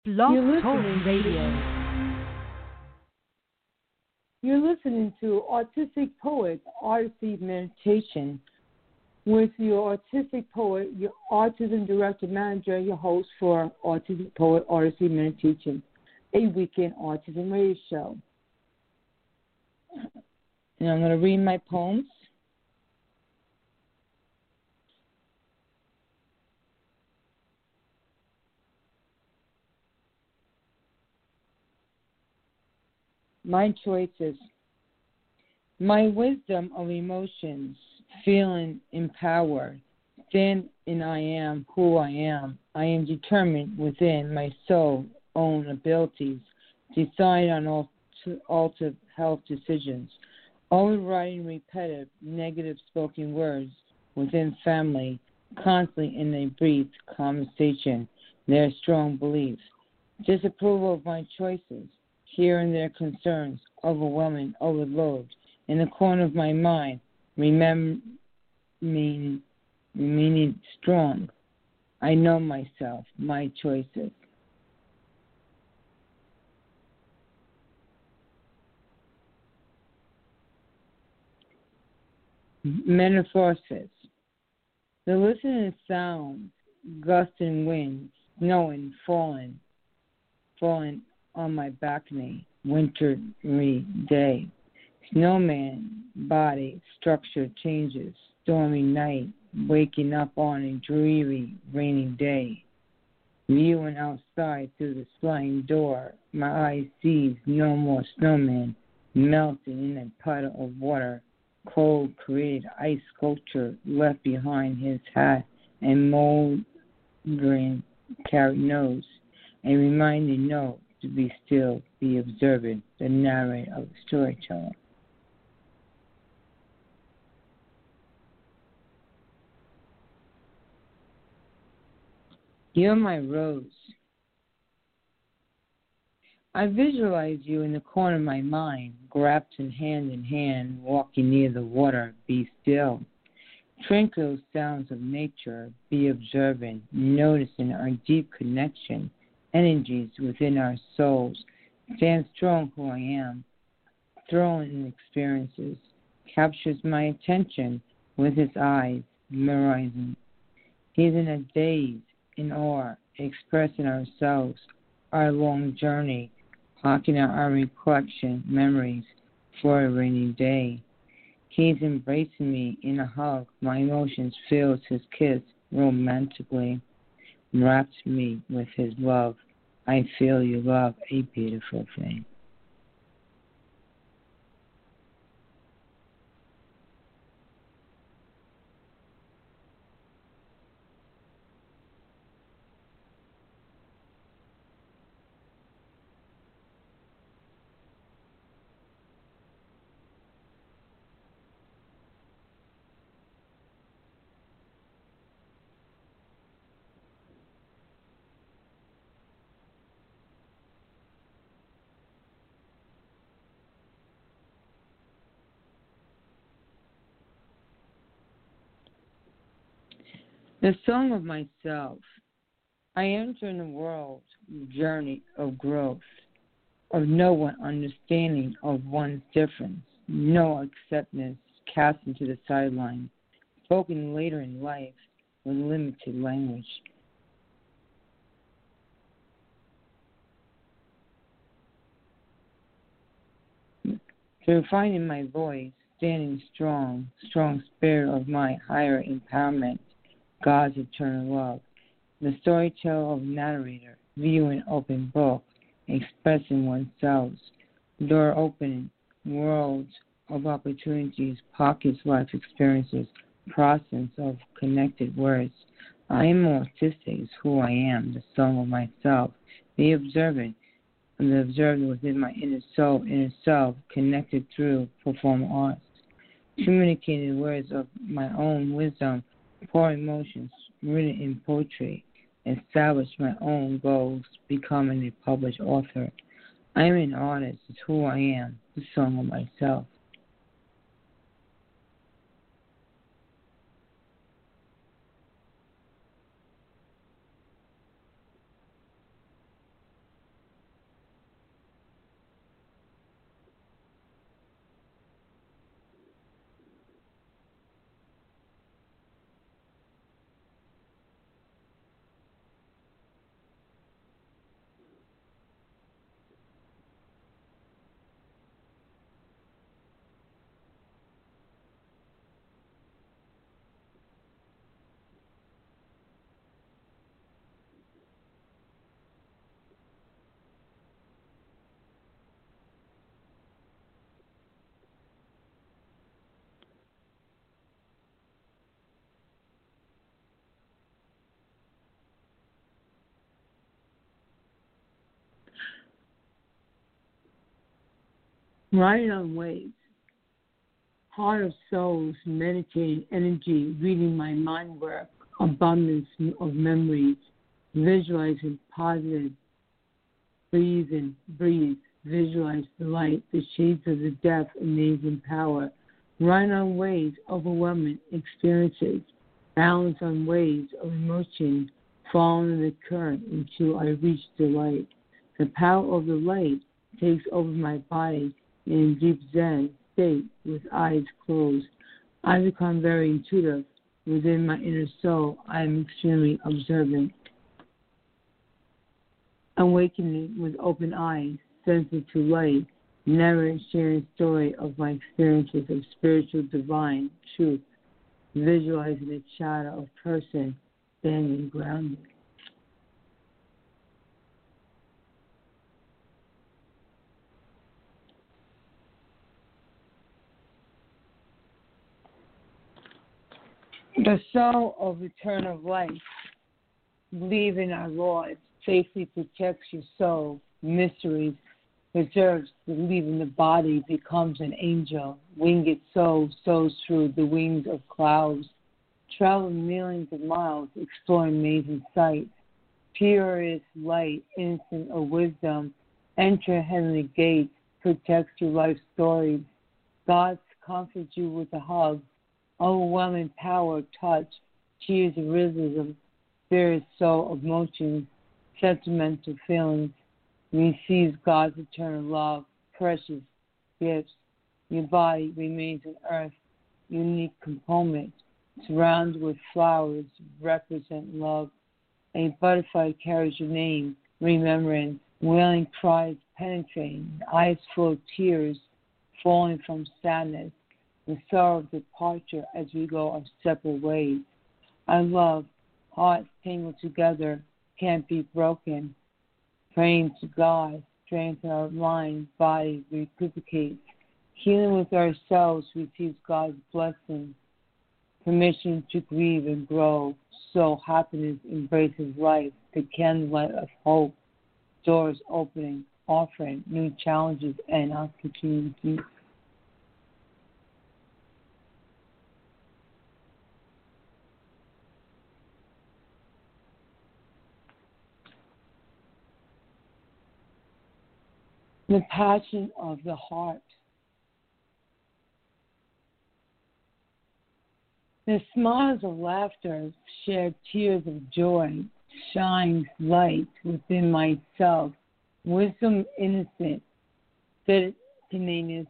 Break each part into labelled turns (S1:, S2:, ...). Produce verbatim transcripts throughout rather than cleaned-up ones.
S1: Blog
S2: You're
S1: Talk
S2: listening
S1: Radio.
S2: you're listening to Autistic Poet Odyssey Meditation with your autistic poet, your autism director manager, your host for Autistic Poet Odyssey Meditation, a weekend autism radio show. And I'm going to read my poems. My choices. My wisdom of emotions, feeling empowered, stand in I am who I am. I am determined within my soul own abilities, decide on all altered health decisions, overriding repetitive negative spoken words within family, constantly in a brief conversation, their strong beliefs, disapproval of my choices, hearing their concerns, overwhelming overload, in the corner of my mind, remembering, remaining strong. I know myself, my choices. Metamorphosis. The listening sounds, gusting winds, snowing, falling, falling on my balcony, wintry day. Snowman body structure changes, stormy night, waking up on a dreary, rainy day. Viewing outside through the sliding door, my eye sees no more snowman melting in a puddle of water. Cold created ice sculpture left behind his hat and moldering carrot nose. A reminding note to be still, be observant, the narrator of the storyteller. You're my rose. I visualize you in the corner of my mind, grasped in hand in hand, walking near the water. Be still. Tranquil sounds of nature. Be observant, noticing our deep connection, energies within our souls. Stand strong who I am. Thrown in experiences. Captures my attention with his eyes, memorizing. He's in a daze, in awe, expressing ourselves, our long journey, hawking out our recollection, memories for a rainy day. He's embracing me in a hug, my emotions fills his kiss romantically, wraps me with his love. I feel your love, a beautiful thing. The song of myself. I enter in the world journey of growth, of no one understanding of one's difference, no acceptance cast into the sideline, spoken later in life with limited language. Through finding my voice, standing strong, strong spirit of my higher empowerment, God's eternal love. The storyteller of narrator, viewing open book, expressing oneself, door opening, worlds of opportunities, pockets, life experiences, process of connected words. I am autistic is who I am, the song of myself. Be observant, and the observer within my inner soul, inner self, connected through performing arts. Communicating words of my own wisdom, pour emotions written in poetry, establish my own goals, becoming a published author. I am an artist, it's who I am, the song of myself. Riding on waves. Heart of souls, meditating energy, reading my mind work, abundance of memories, visualizing positive, breathe and breathe, visualize the light, the shades of the death, amazing power, riding on waves, overwhelming experiences, balance on waves of emotion, following the current until I reach the light. The power of the light takes over my body in deep Zen state with eyes closed. I become very intuitive. Within my inner soul, I am extremely observant. Awakening with open eyes, sensitive to light, never sharing story of my experiences of spiritual divine truth, visualizing the shadow of person standing grounded. The soul of eternal life, believe in our Lord, safely protects your soul, mysteries, preserves the leaving the body, becomes an angel, winged soul soars through the wings of clouds, travel millions of miles, exploring amazing sights, purest light, innocent of wisdom, enter heavenly gates, protects your life stories, God comforts you with a hug, overwhelming power, touch, tears of rhythm, spirit, soul, emotions, sentimental feelings, receives God's eternal love, precious gifts. Your body remains an earth, unique component, surrounded with flowers, represent love. A butterfly carries your name, remembering, wailing cries penetrating, eyes full of tears, falling from sadness, the sorrow of departure as we go our separate ways. Our love, hearts tangled together, can't be broken. Praying to God, strengthen our mind, body, recuperates. Healing with ourselves receives God's blessing. Permission to grieve and grow. So happiness embraces life, the candlelight of hope. Doors opening, offering new challenges and opportunities. The passion of the heart. The smiles of laughter, shed tears of joy, shines light within myself. Wisdom innocent, steadiness.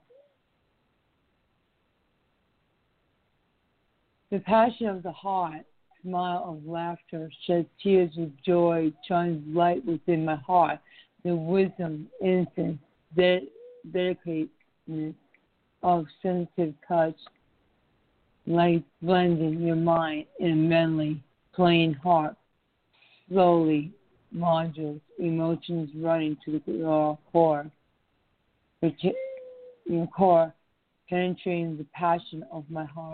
S2: The passion of the heart, smile of laughter, shed tears of joy, shines light within my heart. The wisdom, innocence, dedicatedness of sensitive touch, light blending your mind in a mentally playing heart, slowly modules, emotions running to the core, your core, penetrating the passion of my heart.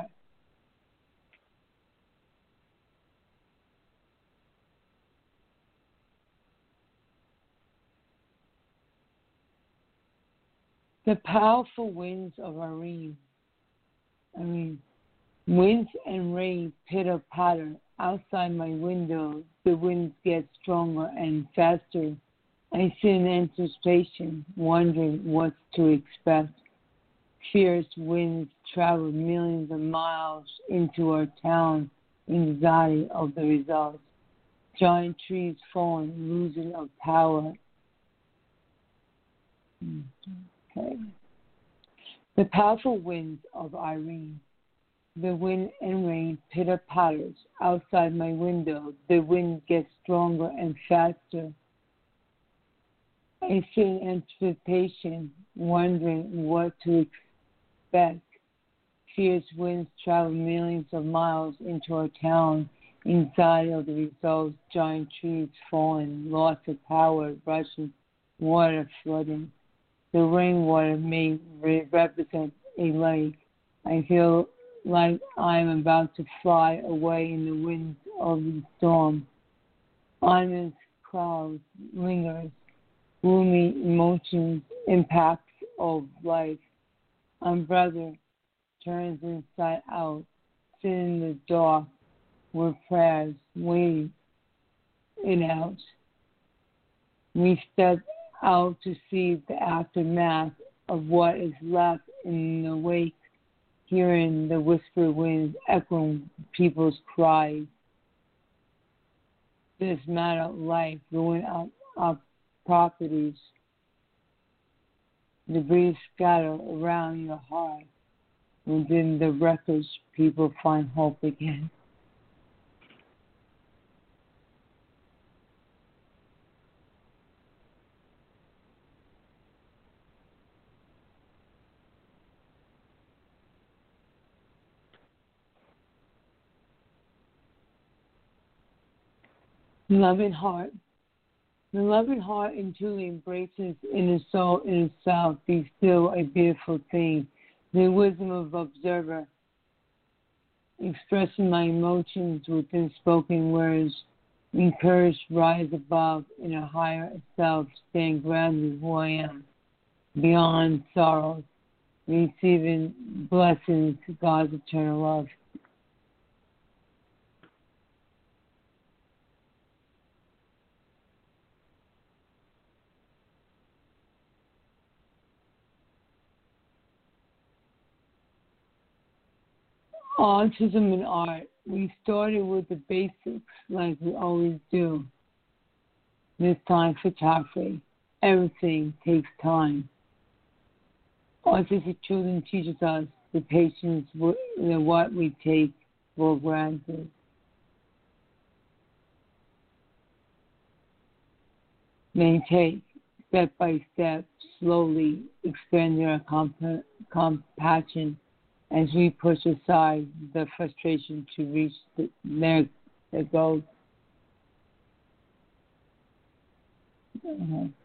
S2: The powerful winds of Irene. Irene. Winds and rain pitter-patter outside my window. The winds get stronger and faster. I sit in anticipation, wondering what to expect. Fierce winds travel millions of miles into our town, anxiety of the results. Giant trees falling, losing of power. Okay. The powerful winds of Irene. The wind and rain pitter-patters outside my window. The wind gets stronger and faster. I sit in anticipation, wondering what to expect. Fierce winds travel millions of miles into our town. Anxiety of the results, giant trees falling, loss of power, rushing water flooding. The rainwater may represent a lake. I feel like I'm about to fly away in the winds of the storm. Ominous clouds lingers, gloomy emotions impacts of life. My brother turns inside out, sitting in the dark with prayers waiting it out. We step out to see the aftermath of what is left in the wake, hearing the whispered winds echoing people's cries. This matter of life ruin our, our properties. Debris scatter around your heart. Within the wreckage, people find hope again. Loving heart. The loving heart and truly embraces in the soul in itself be still a beautiful thing. The wisdom of observer, expressing my emotions within spoken words, encouraged rise above in a higher self, stand grounded who I am, beyond sorrows, receiving blessings, God's eternal love. Autism and art. We started with the basics like we always do. This time photography. Everything takes time. Autistic children teaches us the patience with what we take for granted. Maintain step by step, slowly expanding our comp- compassion as we push aside the frustration to reach the, their, their goals. Uh-huh.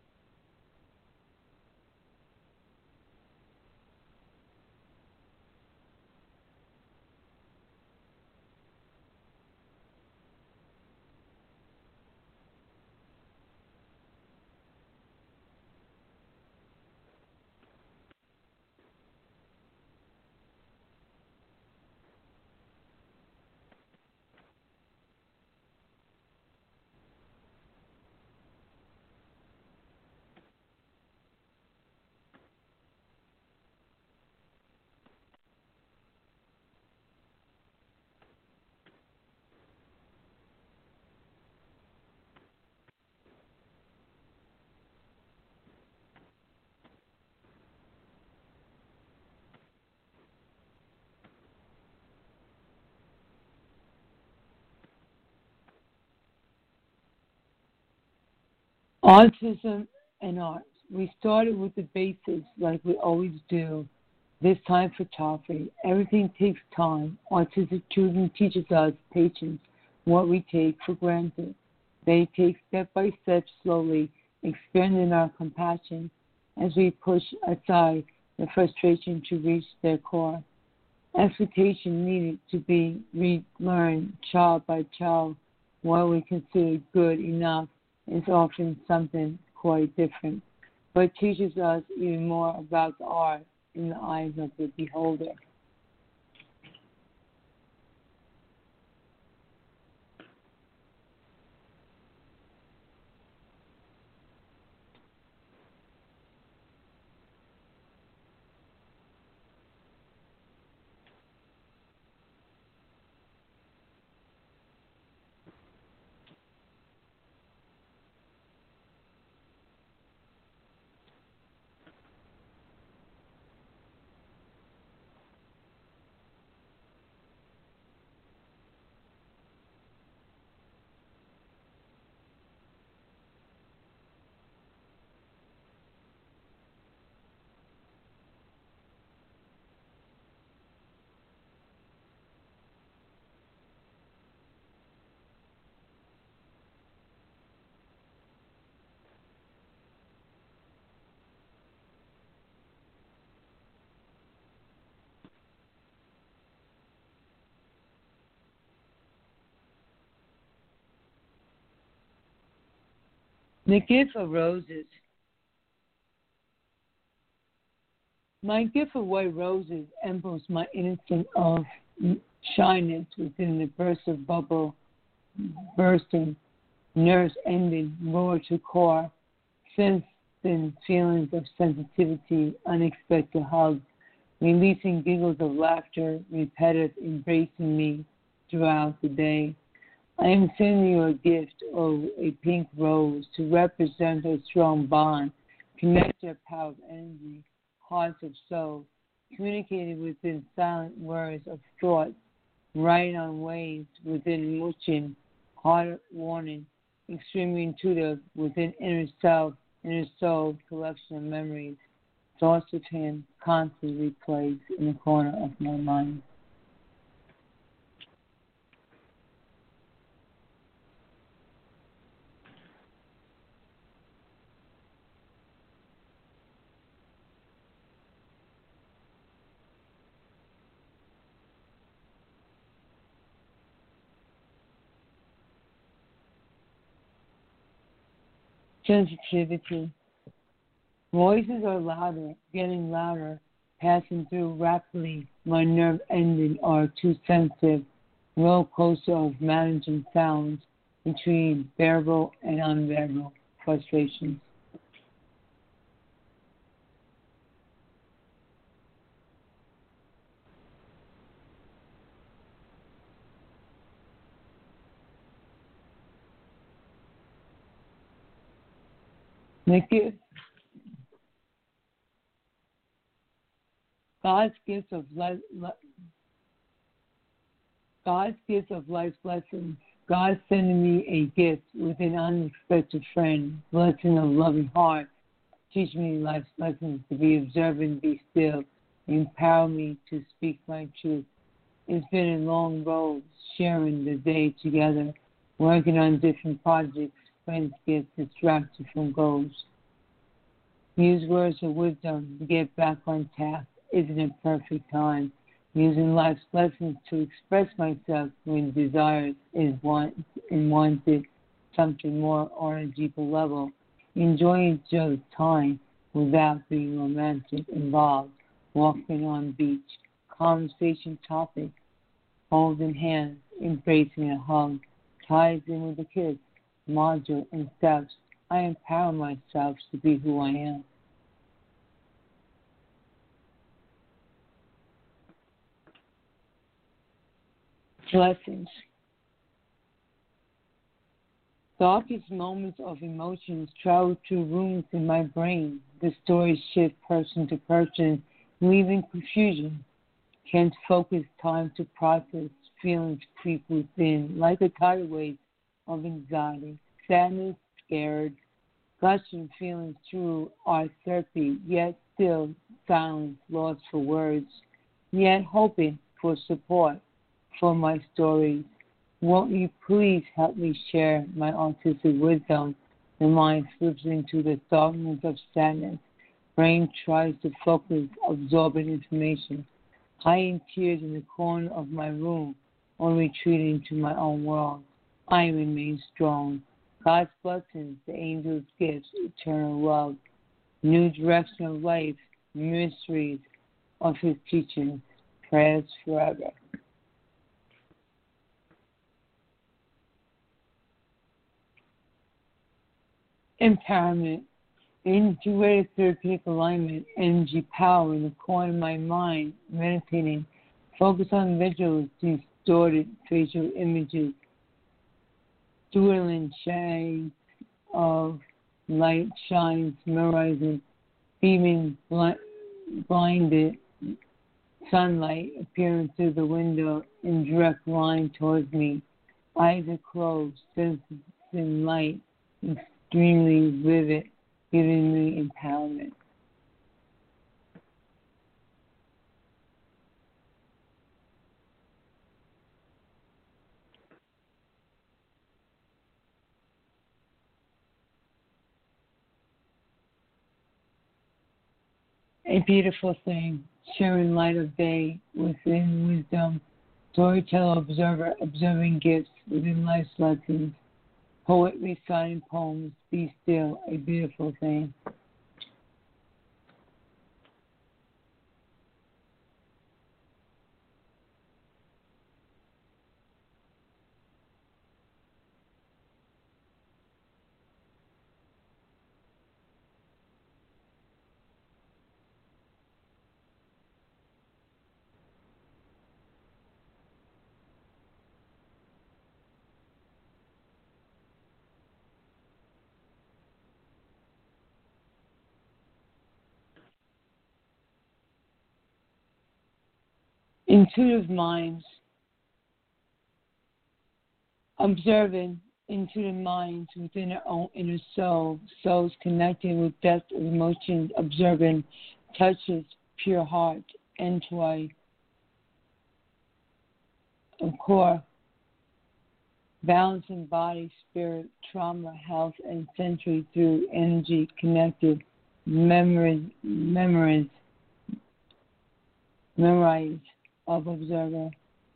S2: Autism and art. We started with the basics like we always do. This time photography. Everything takes time. Autistic children teaches us patience, what we take for granted. They take step by step slowly, expanding our compassion as we push aside the frustration to reach their core. Expectation needed to be relearned child by child. What we consider good enough is often something quite different, but teaches us even more about the art in the eyes of the beholder. The gift of roses. My gift of white roses emblems my innocence of shyness within the burst of bubble bursting, nerves ending, roar to core, sensing feelings of sensitivity, unexpected hugs, releasing giggles of laughter, repetitive embracing me throughout the day. I am sending you a gift of a pink rose to represent a strong bond, connect your power of energy, hearts of soul, communicated within silent words of thought, writing on waves within motion, heart warning, extremely intuitive within inner self, inner soul, collection of memories, thoughts of him constantly plays in the corner of my mind. Sensitivity. Voices are louder, getting louder, passing through rapidly. My nerve endings are too sensitive. Roller coaster of managing sounds between bearable and unbearable frustrations. Nikki, God's gift of life, God's gift of life's blessings. God sending me a gift with an unexpected friend, blessing of loving heart, teach me life's lessons to be observant, be still, empower me to speak my truth. It's been a long road, sharing the day together, working on different projects. Friends get distracted from goals. Use words of wisdom to get back on task. Isn't a perfect time. Using life's lessons to express myself when desires is want and wanted something more on a deeper level. Enjoying each other's time without being romantic involved. Walking on beach. Conversation topic. Holding hands. Embracing a hug. Ties in with a kiss. Module and steps. I empower myself to be who I am. Blessings. Darkest moments of emotions travel through rooms in my brain. The stories shift person to person, leaving confusion. Can't focus time to process. Feelings creep within like a tidal wave of anxiety. Sadness, scared, gushing feelings through our therapy, yet still silence, lost for words, yet hoping for support for my stories. Won't you please help me share my autistic wisdom? The mind slips into the darkness of sadness. Brain tries to focus, absorbing information. Hiding tears in the corner of my room or retreating to my own world. I remain strong. God's blessings, the angels' gifts, eternal love, new direction of life, mysteries of his teachings, prayers forever. Empowerment, integrated therapeutic alignment, energy power in the corner of my mind, meditating, focus on visuals, distorted facial images, swirling shades of light shines, memorizing, beaming, blinded sunlight appearing through the window in direct line towards me. Eyes are closed, sensing light, extremely vivid, giving me empowerment. A beautiful thing, sharing light of day within wisdom, storyteller, observer, observing gifts within life's lessons, poet reciting poems, be still, a beautiful thing. Intuitive minds, observing intuitive minds within their own inner soul, souls connected with depth of emotions, observing touches pure heart, into a, a core, balancing body, spirit, trauma, health, and sensory through energy connected memories, memories, memories of observer.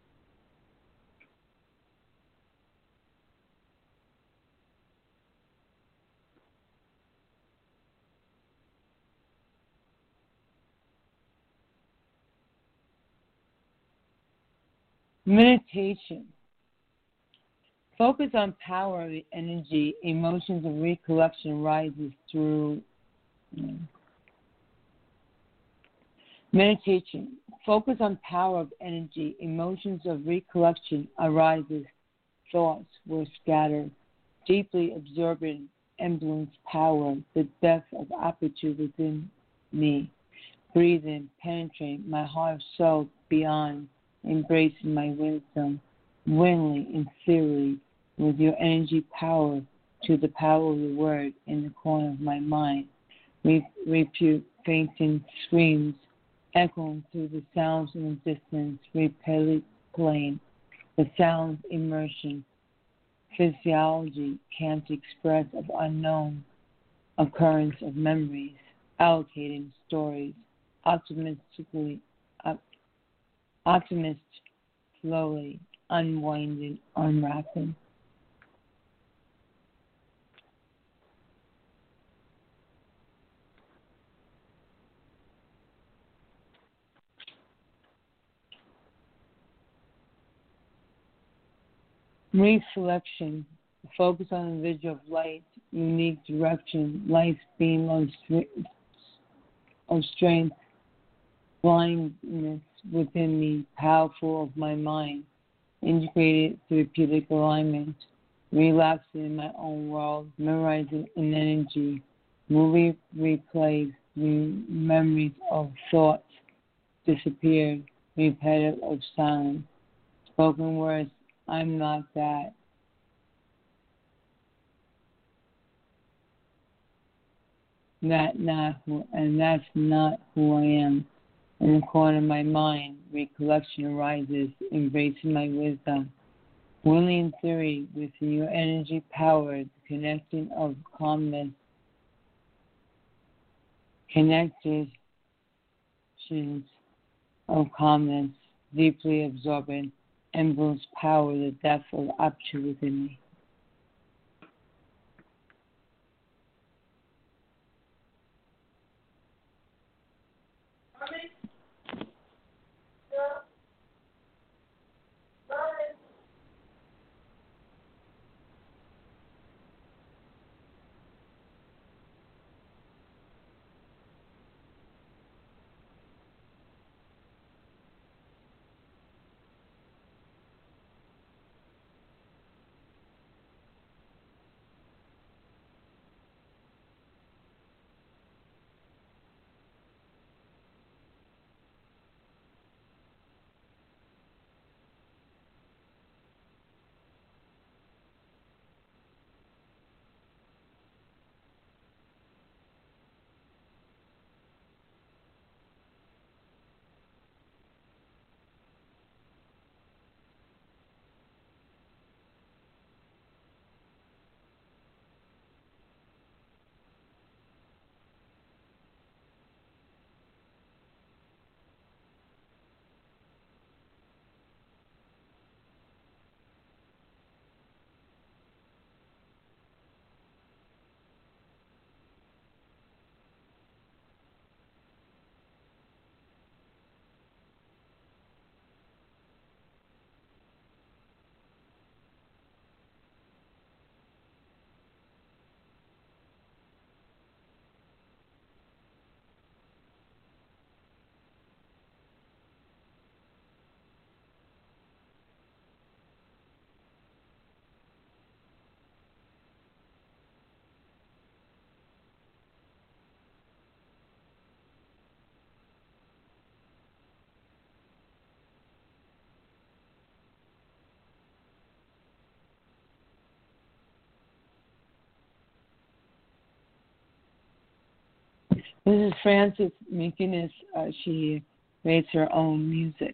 S2: Meditation. Focus on power of the energy, emotions of recollection rises through meditation. Focus on power of energy, emotions of recollection arises, thoughts were scattered, deeply absorbing emblems power, the depth of aperture within me, breathing, penetrating my heart soul beyond, embracing my wisdom, willingly and sincerely, with your energy power to the power of the word in the corner of my mind. Re- repute fainting screams, echoing through the sounds in the distance, repeatedly playing. The sounds immersion, physiology can't express of unknown occurrence of memories, allocating stories, optimistically, op- optimist slowly unwinding, unwrapping. Reflection. Focus on the vision of light, unique direction, life's beam of, stre- of strength, blindness within me, powerful of my mind, integrated therapeutic alignment, relapsing in my own world, memorizing in energy, movie replays, memories of thoughts disappeared, repetitive of silence, spoken words, I'm not that. That not who, and that's not who I am. In the corner of my mind, recollection arises, embracing my wisdom. Willing in theory, with your energy power, the connecting of calmness, connections of calmness, deeply absorbing, emblems power, the depth of aperture within me. This is Frances McInnes. Uh, she creates her own music.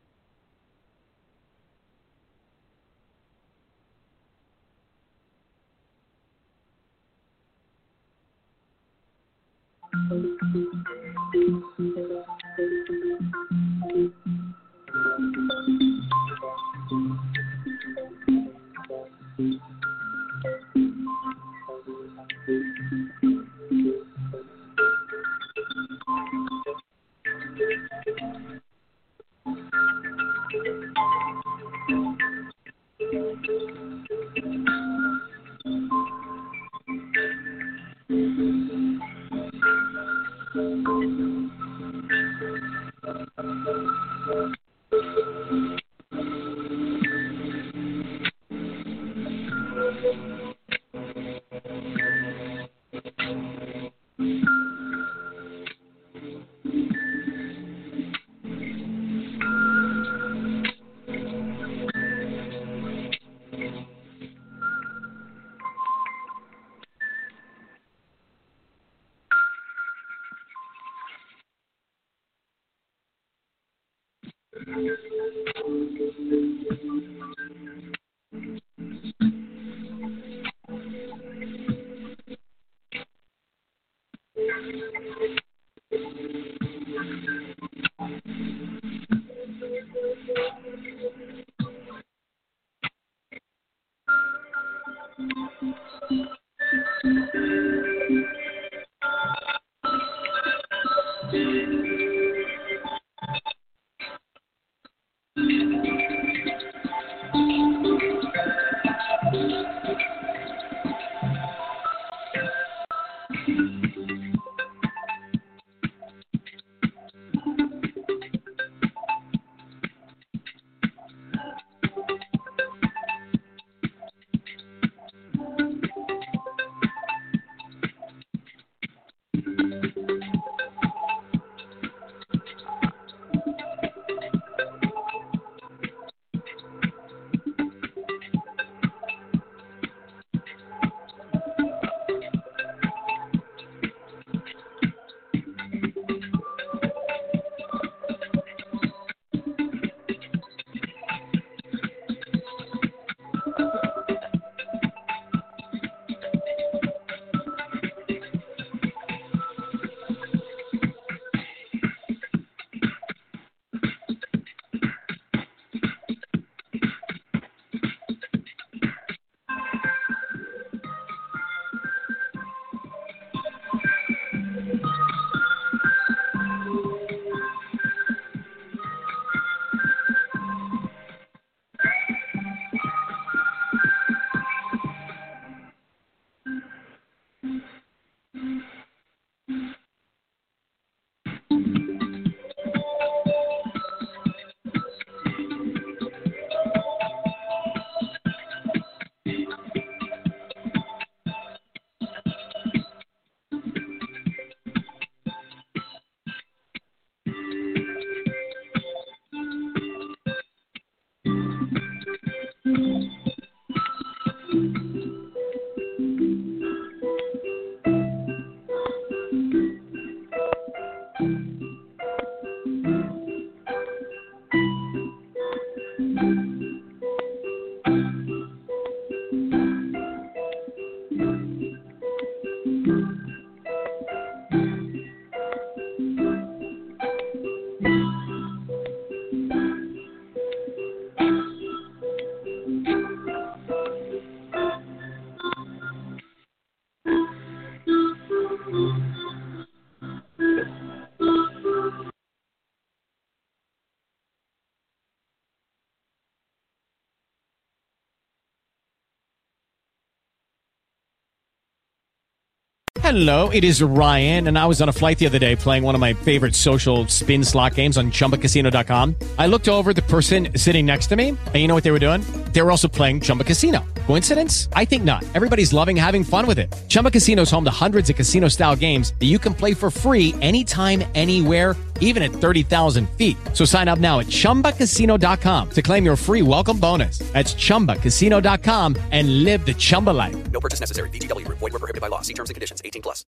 S1: Hello, it is Ryan, and I was on a flight the other day playing one of my favorite social spin slot games on Chumba Casino dot com. I looked over at the person sitting next to me, and you know what they were doing? They were also playing Chumba Casino. Coincidence? I think not. Everybody's loving having fun with it. Chumba Casino is home to hundreds of casino-style games that you can play for free anytime, anywhere, even at thirty thousand feet. So sign up now at Chumba Casino dot com to claim your free welcome bonus. That's Chumba Casino dot com and live the Chumba life.
S3: No purchase necessary. V G W. Void where prohibited by law. See terms and conditions. eighteen plus.